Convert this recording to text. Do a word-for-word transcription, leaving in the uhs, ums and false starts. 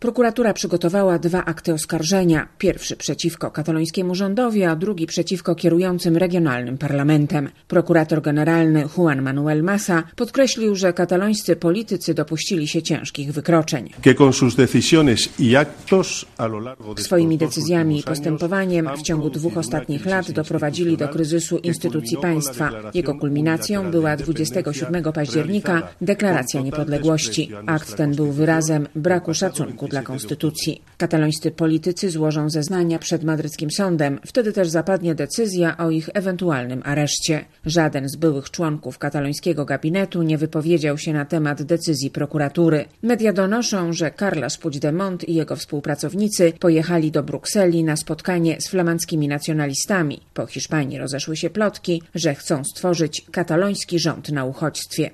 Prokuratura przygotowała dwa akty oskarżenia. Pierwszy przeciwko katalońskiemu rządowi, a drugi przeciwko kierującym regionalnym parlamentem. Prokurator generalny Juan Manuel Massa podkreślił, że katalońscy politycy dopuścili się ciężkich wykroczeń. Swoimi decyzjami i postępowaniem w ciągu dwóch ostatnich lat doprowadzili do kryzysu instytucji państwa. Jego kulminacją była dwudziestego siódmego października deklaracja niepodległości. Akt ten był wyrazem braku szacunku dla konstytucji. Katalońscy politycy złożą zeznania przed madryckim sądem. Wtedy też zapadnie decyzja o ich ewentualnym areszcie. Żaden z byłych członków katalońskiego gabinetu nie wypowiedział się na temat decyzji prokuratury. Media donoszą, że Carles Puigdemont i jego współpracownicy pojechali do Brukseli na spotkanie z flamandzkimi nacjonalistami. Po Hiszpanii rozeszły się plotki, że chcą stworzyć kataloński rząd na uchodźstwie.